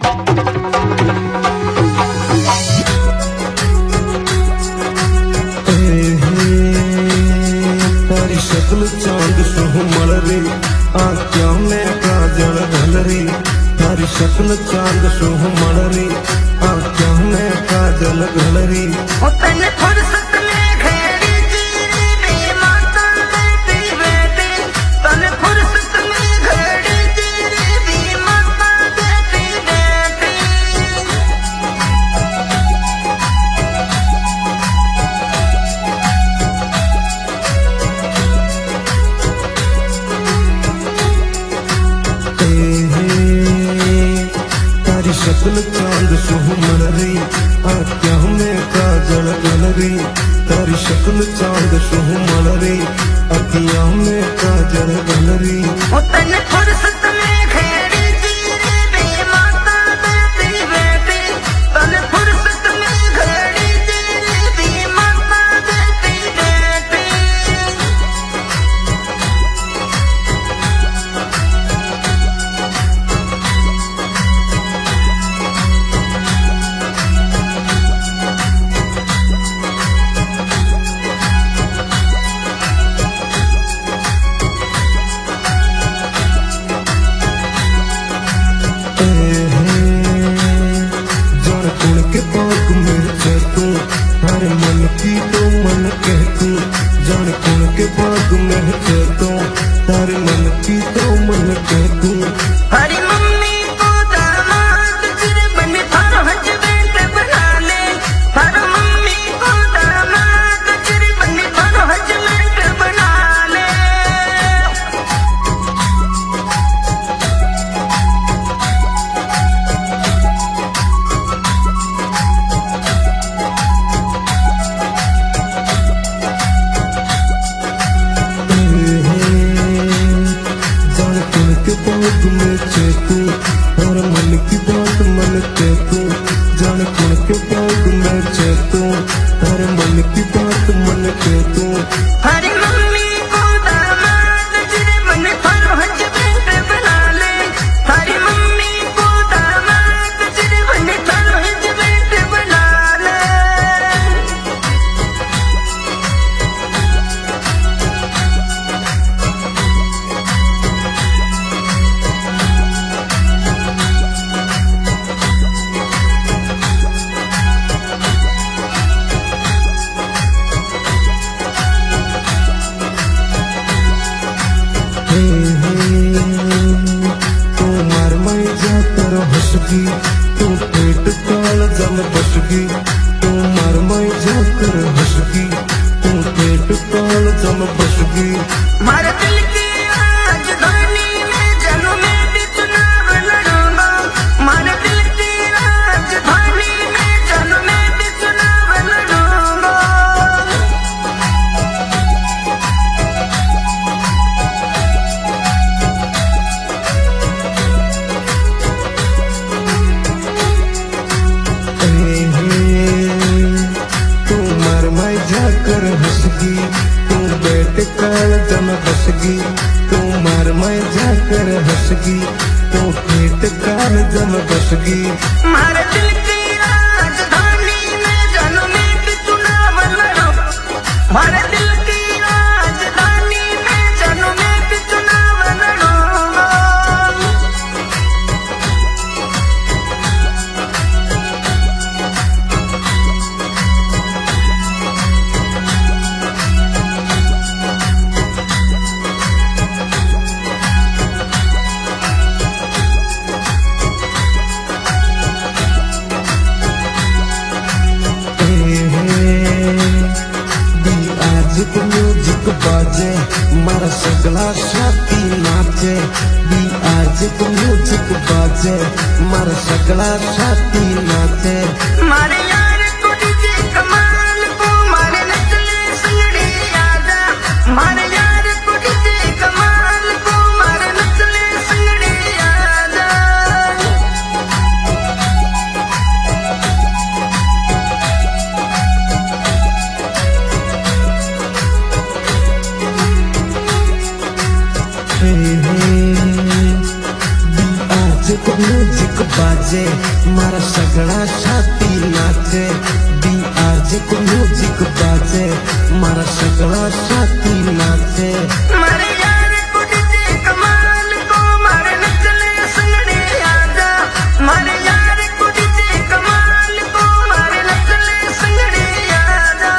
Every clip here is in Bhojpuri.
तारी शक्ल चांद सुमल रे आँखों में काजल घल रे। तारी शक्ल चांद सुमल रे आँखों में काजल घल रे। शक्ल चांद सुमल रे आँखों में काजल घल रे। तारी शक्ल चांद सुमल रे आँखों में काजल घल रे। मन की तो मन कह तू जान कौन के बाग में तो तारे मन की तो मन कह तू। हरी मम्मी को दामाद जिरे बने थारो हस्बैंड बना ले। हर मम्मी को दामाद जिरे बने थारो हस्बैंड बना ले। बाग में तू हर मन की बात मन कह तू जान कौन के बाग में तू हर मन की बात मन कह तू। हरी मम्मी को दामाद जिरे बने थारो हस्बैंड बना ले। हरी मम्मी को दामाद जिरे बने थारो हस्बैंड बना ले। तू मार मैं जाकर हंसगी तू पेट काल जल बसगी। तू मार मैं जाकर हंसगी तू पेट काल जल बसगी। मारे दिल की राजधानी में जानू मैं भी चुनाव लड़ूंगा। मारे दिल की राजधानी में जानू मैं भी चुनाव लड़ूंगा। तू मार मैं जाकर हंसगी तू पेट काल जल बसगी। तू मार मैं जाकर हंसगी तू पेट काल जल बसगी। मारे दिल की राजधानी में जानू मैं भी चुनाव लड़ूंगा। मारे दिल की राजधानी में जानू मैं भी चुनाव लड़ूंगा। म्यूजिक बाजे मारा सगला साथी नाचे। भी आज म्यूजिक बाजे मारा सगला साथी नाचे। मारे यार को डीजे कमाल को मारे नचले संगड़ी आजा। मारे यार को डीजे कमाल को मारे नचले संगड़ी आजा। आज म्यूजिक बाजे मारा सगड़ा छाती नाचे BRJ को म्यूजिक बाजे मारा सगड़ा छाती नाचे मारे यार को डीजे कमाल को मारे नचले संगड़े आजा मारे यार को डीजे कमाल को मारे नचले संगड़े आजा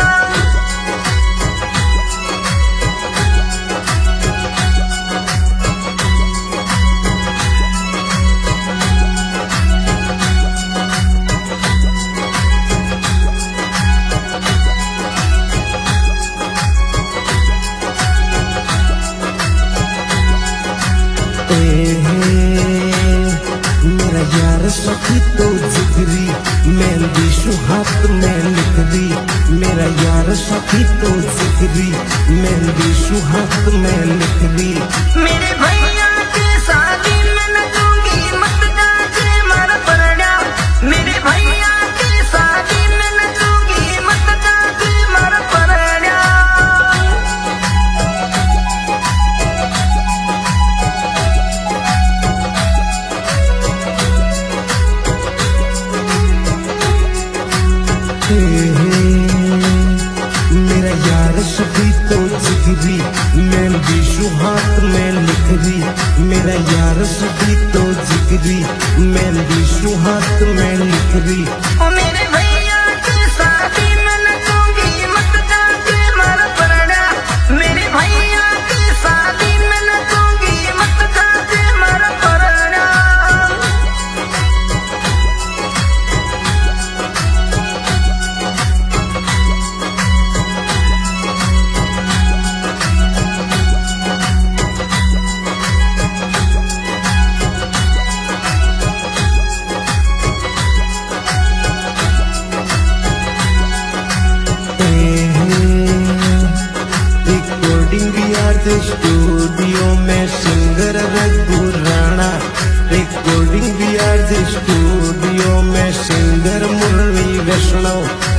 मेरा यार सखी तो जिगरी मेहंदी हाथ में लिख दी मेरा यार सखी तो जिगरी मेहंदी हाथ में लिख दी मेरे भैया की शादी में नचूंगी मत गाजे मारा परड़ा मेरे भैया की शादी में नचूंगी मत गाजे मारा परड़ा मेरा यार सभी तो जिगरी मेहंदी हाथ में लिख दी मेरा यार सभी तो जिगरी मेहंदी हाथ में लिख दी ओ मेरे भैया की शादी में नचूंगी मत गाजे मारा परड़ा मेरे भैया की शादी में नचूंगी मत गाजे मारा परड़ा रिकॉर्डिंग BRJ स्टूडियो में singer Raghu Rana recording BRJ studio में सिंगर मुरली वैष्णव